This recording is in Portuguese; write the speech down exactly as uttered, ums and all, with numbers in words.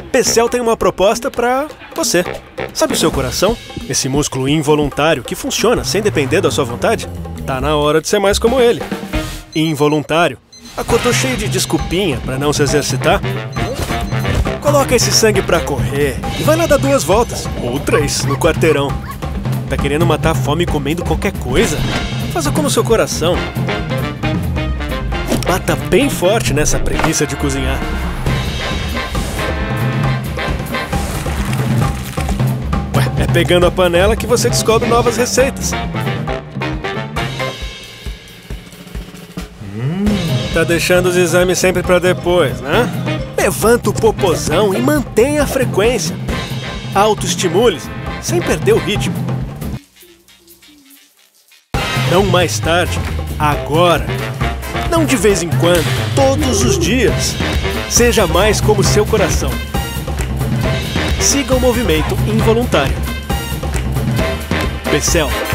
Becel tem uma proposta pra você. Sabe o seu coração? Esse músculo involuntário que funciona sem depender da sua vontade? Tá na hora de ser mais como ele. Involuntário. Acordou cheio de desculpinha pra não se exercitar? Coloca esse sangue pra correr e vai lá dar duas voltas, ou três, no quarteirão. Tá querendo matar a fome comendo qualquer coisa? Faça como seu coração. Bata bem forte nessa preguiça de cozinhar. Ué, é pegando a panela que você descobre novas receitas. Hum, tá deixando os exames sempre pra depois, né? Levanta o popozão e mantenha a frequência. Autoestimule-se, sem perder o ritmo. Não mais tarde, agora. Não de vez em quando, todos os dias. Seja mais como seu coração. Siga o movimento involuntário. Becel.